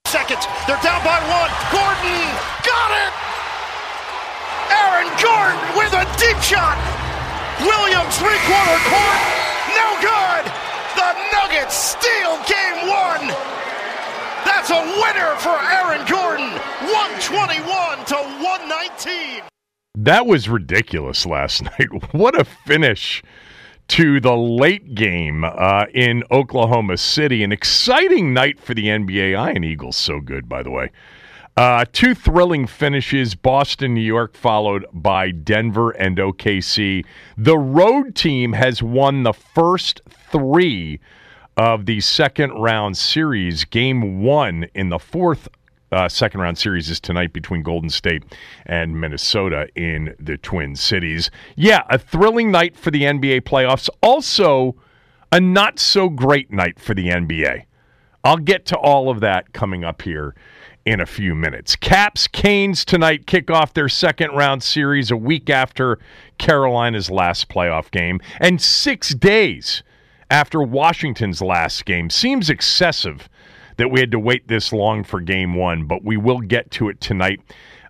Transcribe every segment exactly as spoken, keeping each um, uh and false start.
Seconds. They're down by one. Gordon got it. Aaron Gordon with a deep shot. Williams three-quarter court. No good. The Nuggets steal game one. That's a winner for Aaron Gordon. one twenty-one to one nineteen. That was ridiculous last night. What a finish to the late game uh, in Oklahoma City. An exciting night for the N B A. Iron Eagles so good, by the way. Uh, two thrilling finishes, Boston, New York, followed by Denver and O K C. The road team has won the first three of the second-round series. Game one in the fourth uh, second-round series is tonight between Golden State and Minnesota in the Twin Cities. Yeah, a thrilling night for the N B A playoffs. Also, a not-so-great night for the N B A. I'll get to all of that coming up here in a few minutes. Caps, Canes tonight kick off their second-round series a week after Carolina's last playoff game, and six days after Washington's last game. Seems excessive that we had to wait this long for game one, but we will get to it tonight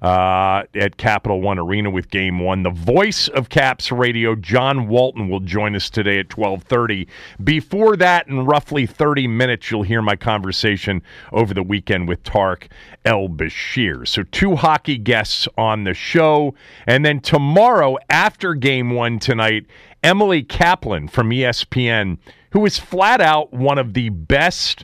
uh, at Capital One Arena with game one. The voice of Caps Radio, John Walton, will join us today at twelve thirty. Before that, in roughly thirty minutes, you'll hear my conversation over the weekend with Tarek El-Bashir. So two hockey guests on the show. And then tomorrow, after game one tonight, Emily Kaplan from E S P N, who is flat out one of the best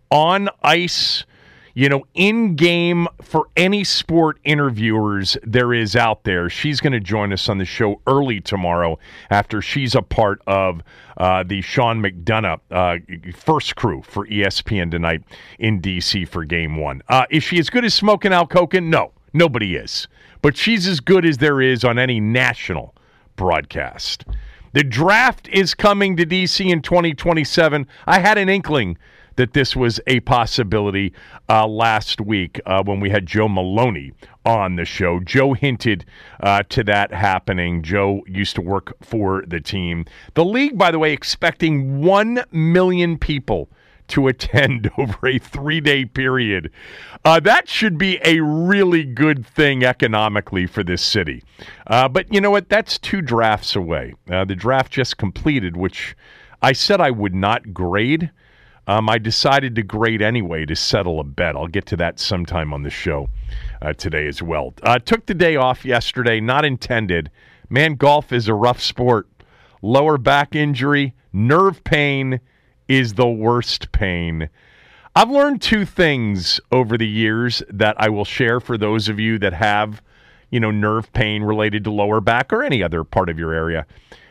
on ice, you know, in-game for any sport interviewers there is out there. She's going to join us on the show early tomorrow after she's a part of uh, the Sean McDonough uh, first crew for E S P N tonight in D C for game one. Uh, is she as good as Smokin' Al Koken? No, nobody is. But she's as good as there is on any national broadcast. The draft is coming to D C in twenty twenty-seven. I had an inkling that this was a possibility uh, last week uh, when we had Joe Maloney on the show. Joe hinted uh, to that happening. Joe used to work for the team. The league, by the way, expecting one million people to attend over a three-day period. Uh, that should be a really good thing economically for this city. Uh, but you know what? That's two drafts away. Uh, the draft just completed, which I said I would not grade. Um, I decided to grade anyway to settle a bet. I'll get to that sometime on the show uh, today as well. Uh, took the day off yesterday, not intended. Man, golf is a rough sport. Lower back injury, nerve pain is the worst pain. I've learned two things over the years that I will share for those of you that have, you know, nerve pain related to lower back or any other part of your area.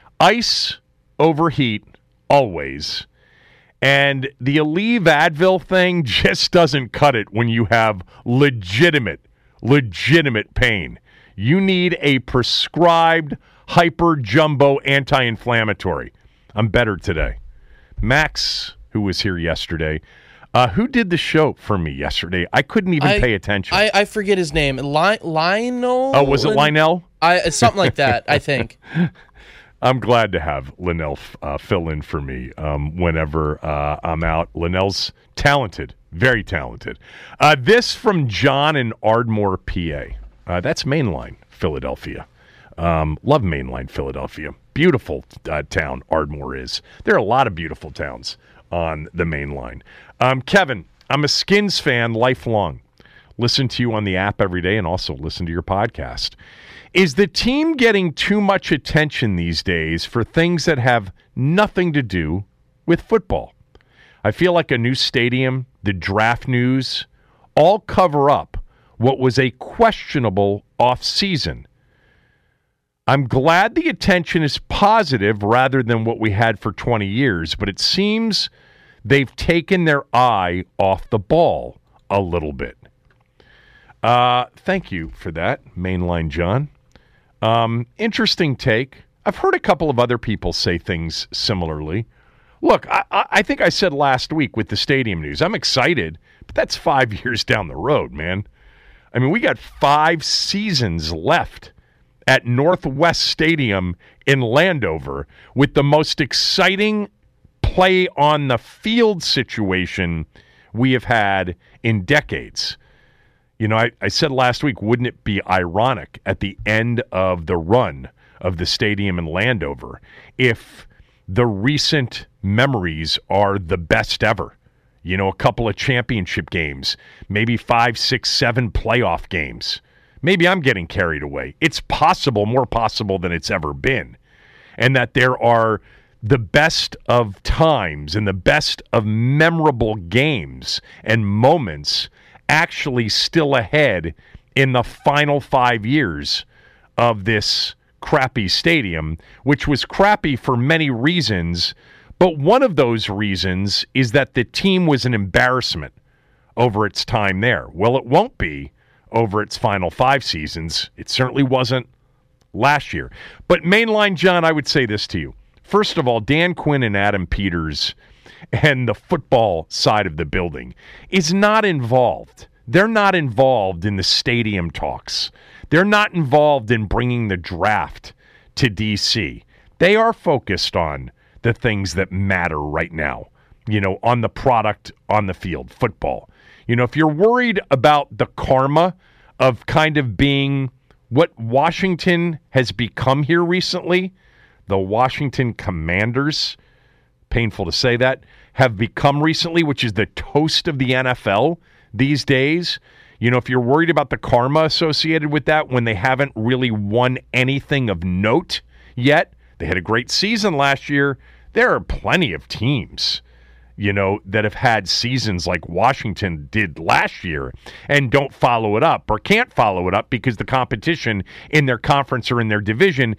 Ice over heat, always. And the Aleve Advil thing just doesn't cut it when you have legitimate, legitimate pain. You need a prescribed hyper jumbo anti-inflammatory. I'm better today. Max, who was here yesterday, uh, who did the show for me yesterday? I couldn't even I, pay attention. I, I forget his name. Li- Lionel? Oh, was it Lionel? I, something like that, I think. I'm glad to have Linnell uh, fill in for me um, whenever uh, I'm out. Linnell's talented, very talented. Uh, this from John in Ardmore, P A. Uh, that's Mainline, Philadelphia. Um, love Mainline, Philadelphia. Beautiful uh, town Ardmore is. There are a lot of beautiful towns on the main line. Um, Kevin, I'm a Skins fan lifelong. Listen to you on the app every day and also listen to your podcast. Is the team getting too much attention these days for things that have nothing to do with football? I feel like a new stadium, the draft news, all cover up what was a questionable offseason. I'm glad the attention is positive rather than what we had for twenty years, but it seems they've taken their eye off the ball a little bit. Uh, thank you for that, Mainline John. Um, interesting take. I've heard a couple of other people say things similarly. Look, I, I think I said last week with the stadium news, I'm excited, but that's five years down the road, man. I mean, we got five seasons left at Northwest Stadium in Landover with the most exciting play on the field situation we have had in decades. You know, I, I said last week, wouldn't it be ironic at the end of the run of the stadium in Landover if the recent memories are the best ever? You know, a couple of championship games, maybe five, six, seven playoff games. Maybe I'm getting carried away. It's possible, more possible than it's ever been. And that there are the best of times and the best of memorable games and moments actually still ahead in the final five years of this crappy stadium, which was crappy for many reasons. But one of those reasons is that the team was an embarrassment over its time there. Well, it won't be over its final five seasons. It certainly wasn't last year. But Mainline John, I would say this to you. First of all, Dan Quinn and Adam Peters and the football side of the building is not involved. They're not involved in the stadium talks. They're not involved in bringing the draft to D C. They are focused on the things that matter right now, you know, on the product, on the field, football. You know, if you're worried about the karma of kind of being what Washington has become here recently, the Washington Commanders, painful to say that, have become recently, which is the toast of the N F L these days. You know, if you're worried about the karma associated with that when they haven't really won anything of note yet, they had a great season last year. There are plenty of teams, you know, that have had seasons like Washington did last year and don't follow it up or can't follow it up because the competition in their conference or in their division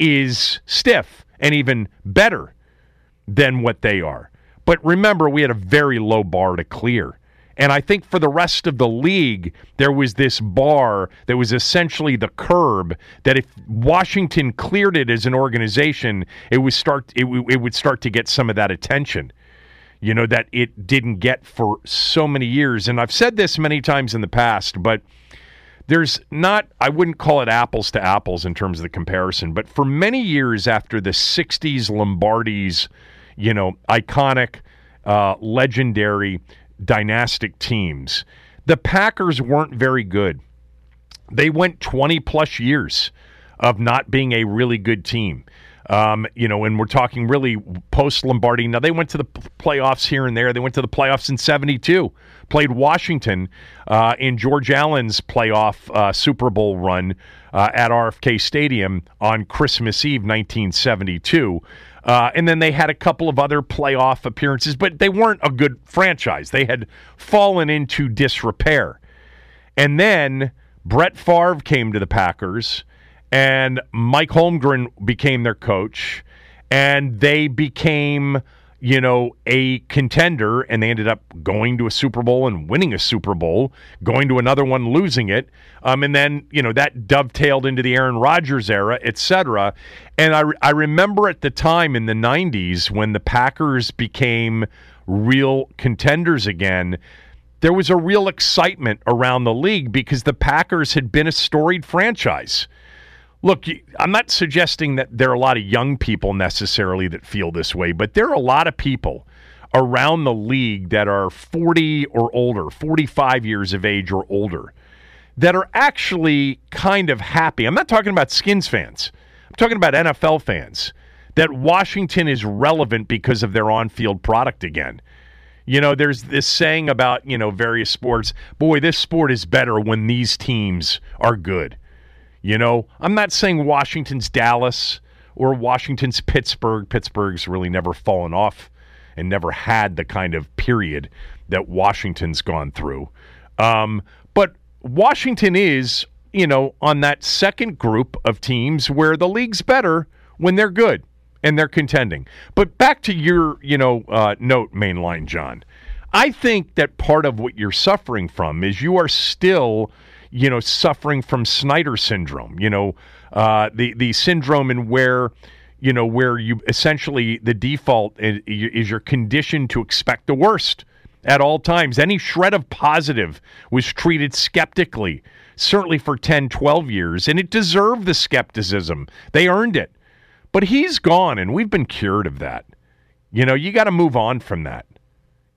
is stiff and even better than what they are. But remember, we had a very low bar to clear. And I think for the rest of the league, there was this bar that was essentially the curb that if Washington cleared it as an organization, it would start it, w- it would start to get some of that attention, you know, that it didn't get for so many years. And I've said this many times in the past, but there's not, I wouldn't call it apples to apples in terms of the comparison, but for many years after the sixties Lombardi's, you know, iconic, uh, legendary, dynastic teams, the Packers weren't very good. They went twenty plus years of not being a really good team. Um, you know, and we're talking really post-Lombardi. Now, they went to the playoffs here and there. They went to the playoffs in seventy-two, played Washington uh, in George Allen's playoff uh, Super Bowl run uh, at R F K Stadium on Christmas Eve, nineteen seventy-two. Uh, and then they had a couple of other playoff appearances, but they weren't a good franchise. They had fallen into disrepair. And then Brett Favre came to the Packers, and Mike Holmgren became their coach, and they became, you know, a contender, and they ended up going to a Super Bowl and winning a Super Bowl, going to another one, losing it, um, and then, you know, that dovetailed into the Aaron Rodgers era, et cetera. And I, re- I remember at the time in the nineties when the Packers became real contenders again, there was a real excitement around the league because the Packers had been a storied franchise. Look, I'm not suggesting that there are a lot of young people necessarily that feel this way, but there are a lot of people around the league that are forty or older, forty-five years of age or older, that are actually kind of happy. I'm not talking about Skins fans. I'm talking about N F L fans, that Washington is relevant because of their on-field product again. You know, there's this saying about, you know, various sports, boy, this sport is better when these teams are good. You know, I'm not saying Washington's Dallas or Washington's Pittsburgh. Pittsburgh's really never fallen off and never had the kind of period that Washington's gone through. Um, but Washington is, you know, on that second group of teams where the league's better when they're good and they're contending. But back to your, you know, uh, note, Mainline John. I think that part of what you're suffering from is you are still, you know, suffering from Snyder syndrome, you know, uh, the, the syndrome in where, you know, where you essentially the default is, is you're conditioned to expect the worst at all times. Any shred of positive was treated skeptically, certainly for ten, twelve years, and it deserved the skepticism. They earned it. But he's gone, and we've been cured of that. You know, you got to move on from that.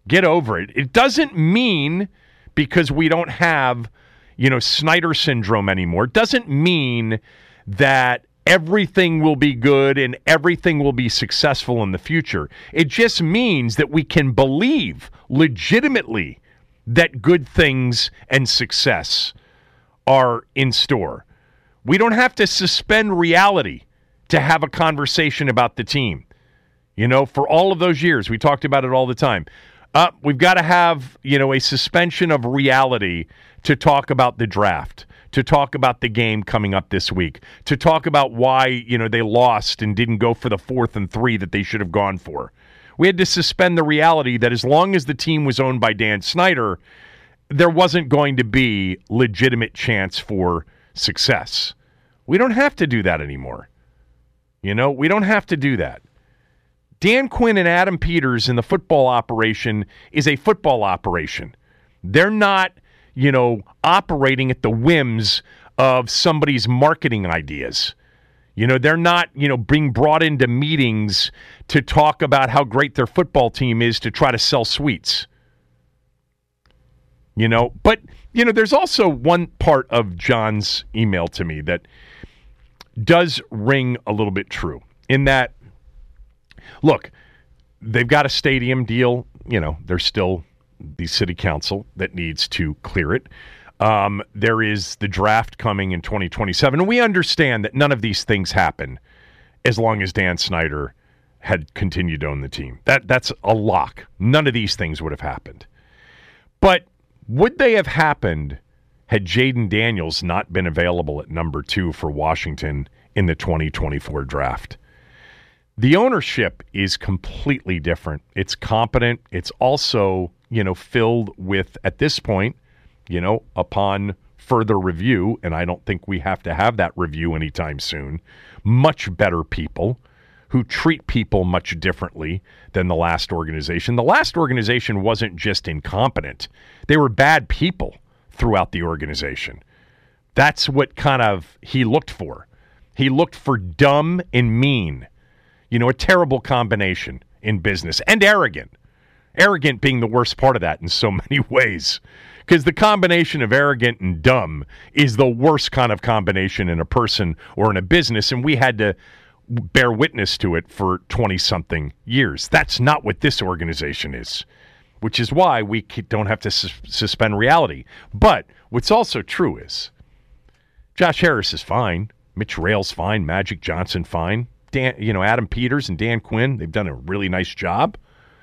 Get over it. It doesn't mean because we don't have, you know, Snyder syndrome anymore. It doesn't mean that everything will be good and everything will be successful in the future. It just means that we can believe legitimately that good things and success are in store. We don't have to suspend reality to have a conversation about the team. You know, for all of those years, we talked about it all the time. Uh, we've got to have, you know, a suspension of reality to talk about the draft, to talk about the game coming up this week, to talk about why, you know, they lost and didn't go for the fourth and three that they should have gone for. We had to suspend the reality that as long as the team was owned by Dan Snyder, there wasn't going to be legitimate chance for success. We don't have to do that anymore. You know, we don't have to do that. Dan Quinn and Adam Peters in the football operation is a football operation. They're not, you know, operating at the whims of somebody's marketing ideas. You know, they're not, you know, being brought into meetings to talk about how great their football team is to try to sell suites. You know, but, you know, there's also one part of John's email to me that does ring a little bit true in that, look, they've got a stadium deal. You know, there's still the city council that needs to clear it. Um, there is the draft coming in twenty twenty-seven. And we understand that none of these things happen as long as Dan Snyder had continued to own the team. That That's a lock. None of these things would have happened. But would they have happened had Jaden Daniels not been available at number two for Washington in the twenty twenty-four draft? The ownership is completely different. It's competent. It's also, you know, filled with, at this point, you know, upon further review, and I don't think we have to have that review anytime soon, much better people who treat people much differently than the last organization. The last organization wasn't just incompetent. They were bad people throughout the organization. That's what kind of he looked for. He looked for dumb and mean. You know, a terrible combination in business, and arrogant. Arrogant being the worst part of that in so many ways. Because the combination of arrogant and dumb is the worst kind of combination in a person or in a business, and we had to bear witness to it for twenty-something years. That's not what this organization is, which is why we don't have to sus- suspend reality. But what's also true is Josh Harris is fine. Mitch Rail's fine. Magic Johnson fine. Dan, you know, Adam Peters and Dan Quinn, they've done a really nice job.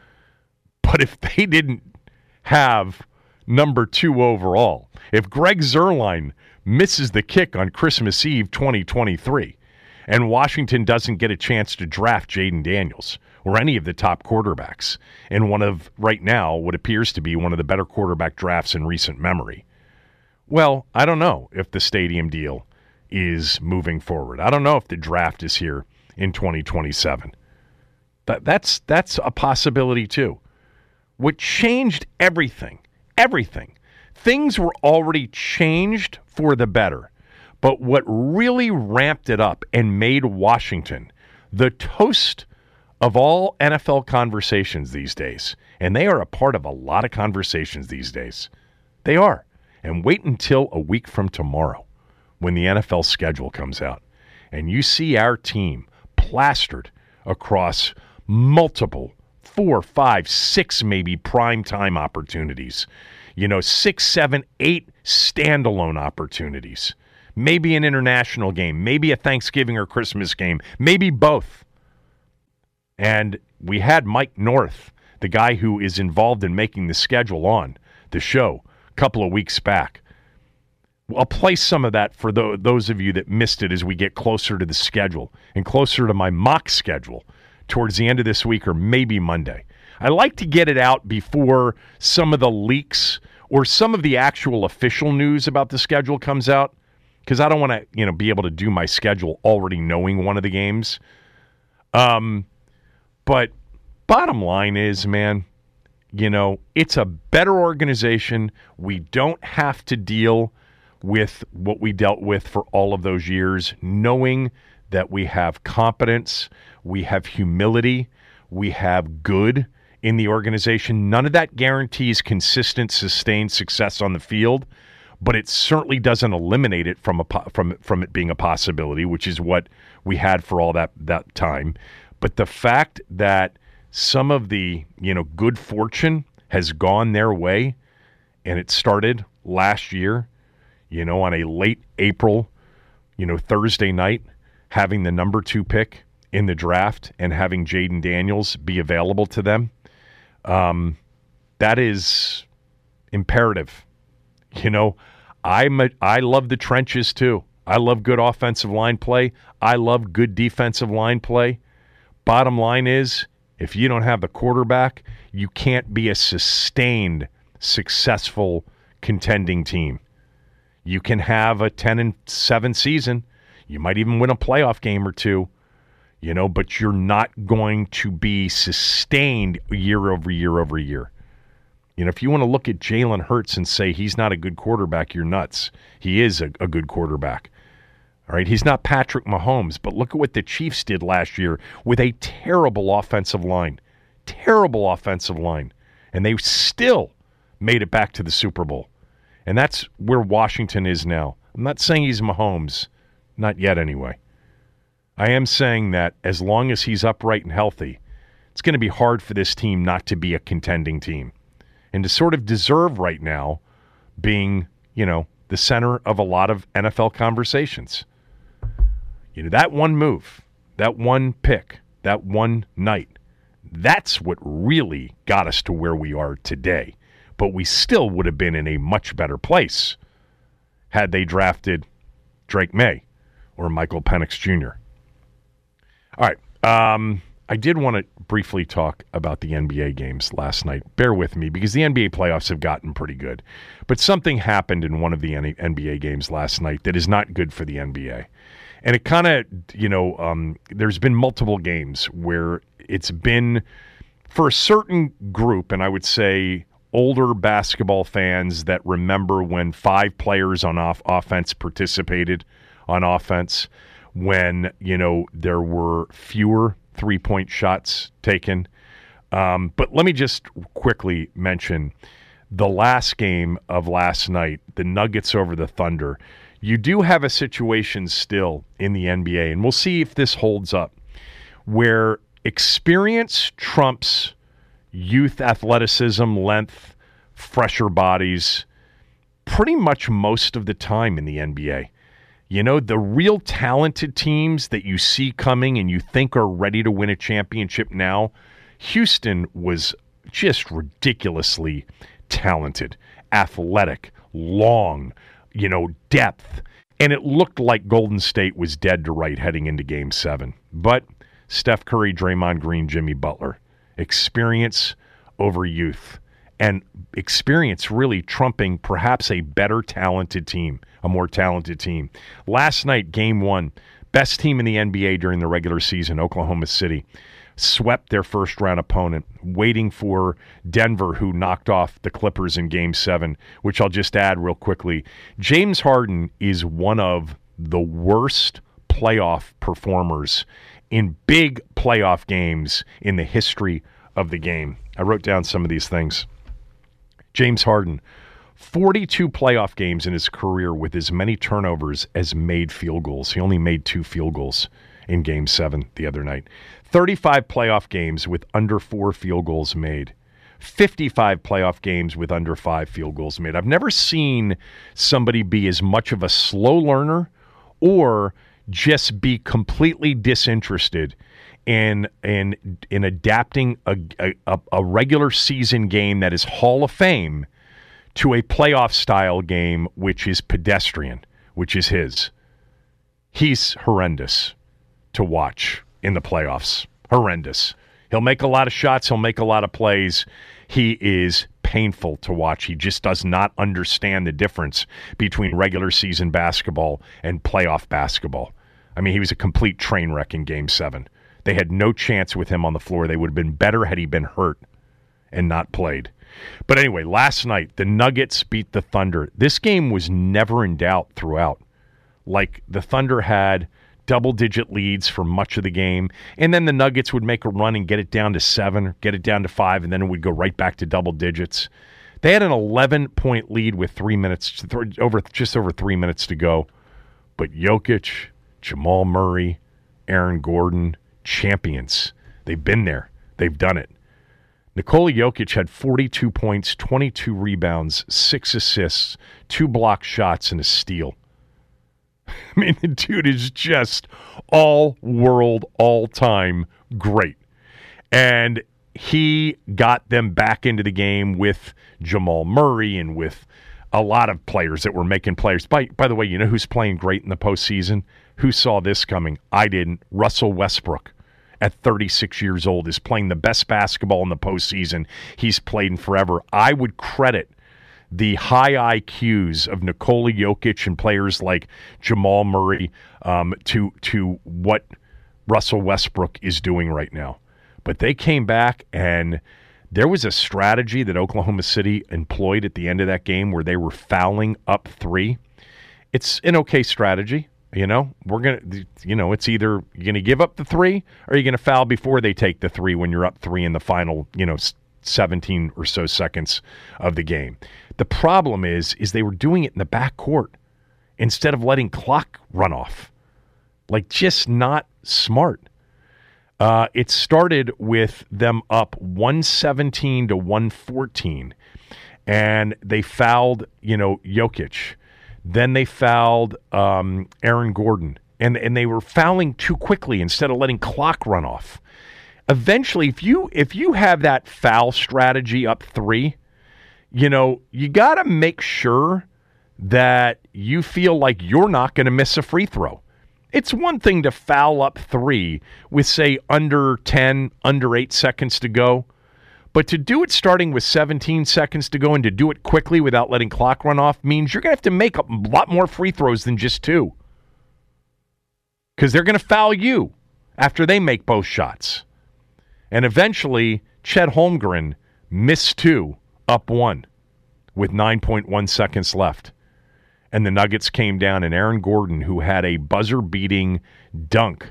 But if they didn't have number two overall, if Greg Zuerlein misses the kick on Christmas Eve twenty twenty-three and Washington doesn't get a chance to draft Jaden Daniels or any of the top quarterbacks in one of, right now, what appears to be one of the better quarterback drafts in recent memory, well, I don't know if the stadium deal is moving forward. I don't know if the draft is here in twenty twenty-seven. That, that's, that's a possibility too. What changed everything, everything, things were already changed for the better. But what really ramped it up and made Washington the toast of all N F L conversations these days, and they are a part of a lot of conversations these days, they are. And wait until a week from tomorrow when the N F L schedule comes out and you see our team plastered across multiple four, five, six maybe primetime opportunities. You know, six, seven, eight standalone opportunities. Maybe an international game, maybe a Thanksgiving or Christmas game, maybe both. And we had Mike North, the guy who is involved in making the schedule, on the show a couple of weeks back. I'll play some of that for the, those of you that missed it as we get closer to the schedule and closer to my mock schedule towards the end of this week or maybe Monday. I like to get it out before some of the leaks or some of the actual official news about the schedule comes out, because I don't want to, you know, be able to do my schedule already knowing one of the games. Um, but bottom line is, man, you know, it's a better organization. We don't have to deal with what we dealt with for all of those years, knowing that we have competence, we have humility, we have good in the organization. None of that guarantees consistent, sustained success on the field, but it certainly doesn't eliminate it from a from from it being a possibility, which is what we had for all that that time. But the fact that some of the, you know, good fortune has gone their way, and it started last year, you know, on a late April, you know, Thursday night, having the number two pick in the draft and having Jaden Daniels be available to them, um, that is imperative. You know, I'm a, I love the trenches too. I love good offensive line play. I love good defensive line play. Bottom line is, if you don't have the quarterback, you can't be a sustained, successful, contending team. You can have a ten and seven season. You might even win a playoff game or two, you know, but you're not going to be sustained year over year over year. You know, if you want to look at Jalen Hurts and say he's not a good quarterback, you're nuts. He is a, a good quarterback. All right, he's not Patrick Mahomes, but look at what the Chiefs did last year with a terrible offensive line. Terrible offensive line. And they still made it back to the Super Bowl. And that's where Washington is now. I'm not saying he's Mahomes. Not yet, anyway. I am saying that as long as he's upright and healthy, it's going to be hard for this team not to be a contending team. And to sort of deserve right now being, you know, the center of a lot of N F L conversations. You know, that one move, that one pick, that one night, that's what really got us to where we are today. But we still would have been in a much better place had they drafted Drake May or Michael Penix Junior All right. Um, I did want to briefly talk about the N B A games last night. Bear with me, because the N B A playoffs have gotten pretty good. But something happened in one of the N B A games last night that is not good for the N B A. And it kind of, you know, um, there's been multiple games where it's been, for a certain group, and I would say older basketball fans that remember when five players on off offense participated on offense, when, you know, there were fewer three-point shots taken. Um, but let me just quickly mention the last game of last night, the Nuggets over the Thunder. You do have a situation still in the N B A, and we'll see if this holds up, where experience trumps youth athleticism, length, fresher bodies, pretty much most of the time in the N B A. You know, the real talented teams that you see coming and you think are ready to win a championship now, Houston was just ridiculously talented, athletic, long, you know, depth. And it looked like Golden State was dead to right heading into Game seven. But Steph Curry, Draymond Green, Jimmy Butler, experience over youth. And experience really trumping perhaps a better talented team, a more talented team. Last night, Game one, best team in the N B A during the regular season, Oklahoma City, swept their first-round opponent, waiting for Denver, who knocked off the Clippers in Game seven, which I'll just add real quickly. James Harden is one of the worst playoff performers in big playoff games in the history of the game. I wrote down some of these things. James Harden, forty-two playoff games in his career with as many turnovers as made field goals. He only made two field goals in Game seven the other night. thirty-five playoff games with under four field goals made. fifty-five playoff games with under five field goals made. I've never seen somebody be as much of a slow learner or just be completely disinterested in in in adapting a, a, a regular season game that is Hall of Fame to a playoff style game, which is pedestrian, which is his. He's horrendous to watch in the playoffs. Horrendous. He'll make a lot of shots. He'll make a lot of plays. He is painful to watch. He just does not understand the difference between regular season basketball and playoff basketball. I mean, he was a complete train wreck in Game seven. They had no chance with him on the floor. They would have been better had he been hurt and not played. But anyway, last night, the Nuggets beat the Thunder. This game was never in doubt throughout. Like, the Thunder had double-digit leads for much of the game, and then the Nuggets would make a run and get it down to seven, get it down to five, and then it would go right back to double digits. They had an eleven-point lead with three minutes, over just over three minutes to go. But Jokic, Jamal Murray, Aaron Gordon, champions. They've been there. They've done it. Nikola Jokic had forty-two points, twenty-two rebounds, six assists, two blocked shots, and a steal. I mean, the dude is just all-world, all-time great. And he got them back into the game with Jamal Murray and with a lot of players that were making players. By, by the way, you know who's playing great in the postseason? Who saw this coming? I didn't. Russell Westbrook, at thirty-six years old, is playing the best basketball in the postseason he's played in forever. I would credit the high I Qs of Nikola Jokic and players like Jamal Murray um, to to what Russell Westbrook is doing right now. But they came back, and there was a strategy that Oklahoma City employed at the end of that game where they were fouling up three. It's an okay strategy. You know, we're going to, you know, it's either you're going to give up the three or you're going to foul before they take the three when you're up three in the final, you know, seventeen or so seconds of the game. The problem is, is they were doing it in the backcourt instead of letting clock run off. Like, just not smart. Uh, it started with them up one seventeen to one fourteen, and they fouled, you know, Jokic. Then they fouled um, Aaron Gordon, and and they were fouling too quickly instead of letting clock run off. Eventually, if you if you have that foul strategy up three, you know, you got to make sure that you feel like you're not going to miss a free throw. It's one thing to foul up three with, say, under ten, under eight seconds to go. But to do it starting with seventeen seconds to go and to do it quickly without letting clock run off means you're going to have to make a lot more free throws than just two. Because they're going to foul you after they make both shots. And eventually, Chet Holmgren missed two, up one, with nine point one seconds left. And the Nuggets came down, and Aaron Gordon, who had a buzzer-beating dunk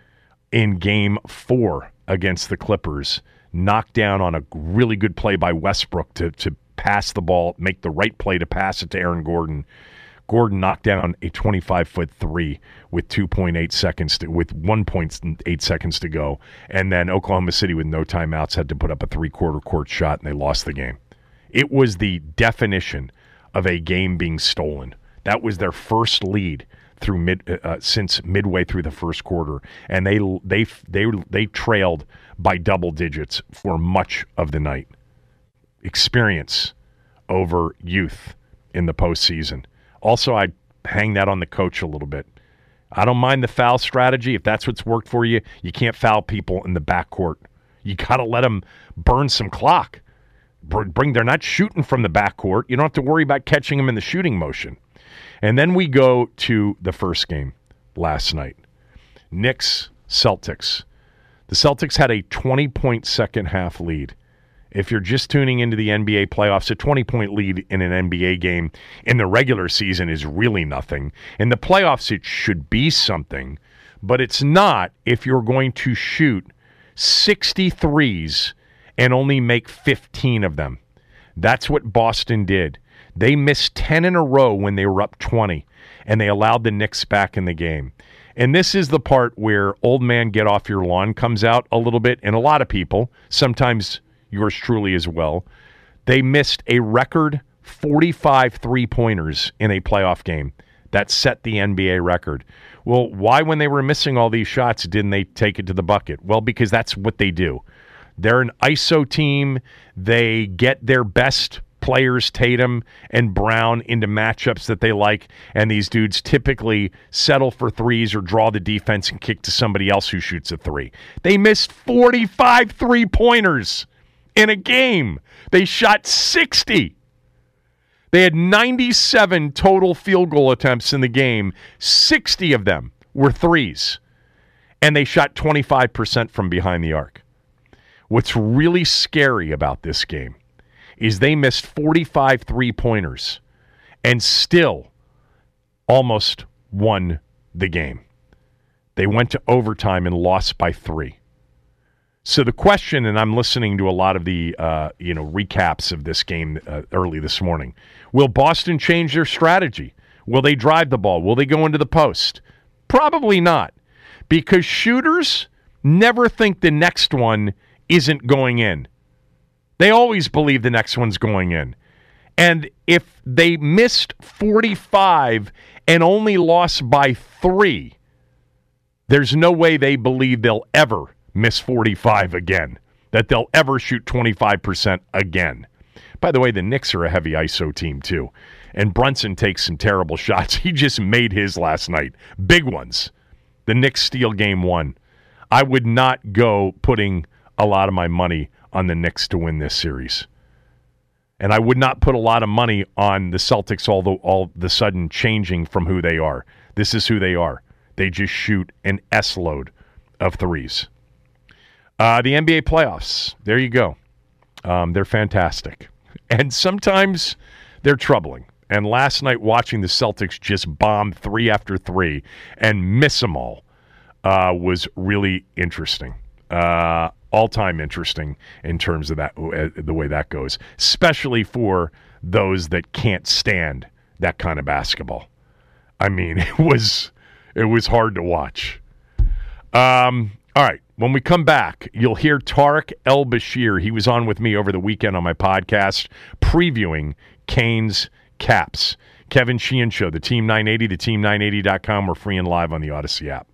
in game four against the Clippers, knocked down on a really good play by Westbrook to, to pass the ball, make the right play to pass it to Aaron Gordon. Gordon knocked down a twenty-five foot three with two point eight seconds to, with one point eight seconds to go. And then Oklahoma City, with no timeouts, had to put up a three-quarter court shot, and they lost the game. It was the definition of a game being stolen. That was their first lead through mid uh, since midway through the first quarter, and they they they they trailed by double digits for much of the night. Experience over youth in the postseason. Also, I hang that on the coach a little bit. I don't mind the foul strategy. If that's what's worked for you, you can't foul people in the backcourt. You got to let them burn some clock. Bring, they're not shooting from the backcourt. You don't have to worry about catching them in the shooting motion. And then we go to the first game last night. Knicks, Celtics. The Celtics had a twenty-point second half lead. If you're just tuning into the N B A playoffs, a twenty-point lead in an N B A game in the regular season is really nothing. In the playoffs, it should be something, but it's not if you're going to shoot sixty-threes and only make fifteen of them. That's what Boston did. They missed ten in a row when they were up twenty, and they allowed the Knicks back in the game. And this is the part where old man get off your lawn comes out a little bit, and a lot of people, sometimes yours truly as well, they missed a record forty-five three-pointers in a playoff game. That set the N B A record. Well, why, when they were missing all these shots, didn't they take it to the bucket? Well, because that's what they do. They're an I S O team. They get their best players, Tatum and Brown, into matchups that they like, and these dudes typically settle for threes or draw the defense and kick to somebody else who shoots a three. They missed forty-five three-pointers in a game. They shot sixty. They had ninety-seven total field goal attempts in the game. sixty of them were threes, and they shot twenty-five percent from behind the arc. What's really scary about this game is they missed forty-five three-pointers and still almost won the game. They went to overtime and lost by three. So the question, and I'm listening to a lot of the uh, you know recaps of this game uh, early this morning, will Boston change their strategy? Will they drive the ball? Will they go into the post? Probably not, because shooters never think the next one isn't going in. They always believe the next one's going in. And if they missed forty-five and only lost by three, there's no way they believe they'll ever miss forty-five again, that they'll ever shoot twenty-five percent again. By the way, the Knicks are a heavy I S O team too, and Brunson takes some terrible shots. He just made his last night. Big ones. The Knicks steal game one. I would not go putting a lot of my money on the Knicks to win this series. And I would not put a lot of money on the Celtics all the, all of the sudden changing from who they are. This is who they are. They just shoot an S-load of threes. Uh, the N B A playoffs, there you go. Um, they're fantastic. And sometimes they're troubling. And last night watching the Celtics just bomb three after three and miss them all uh, was really interesting. Uh, all-time interesting in terms of that, uh, the way that goes, especially for those that can't stand that kind of basketball. I mean, it was it was hard to watch. Um, all right, when we come back, you'll hear Tariq El-Bashir. He was on with me over the weekend on my podcast previewing Canes Caps. Kevin Sheehan Show, the Team nine eighty, the team nine eighty dot com. We're free and live on the Odyssey app.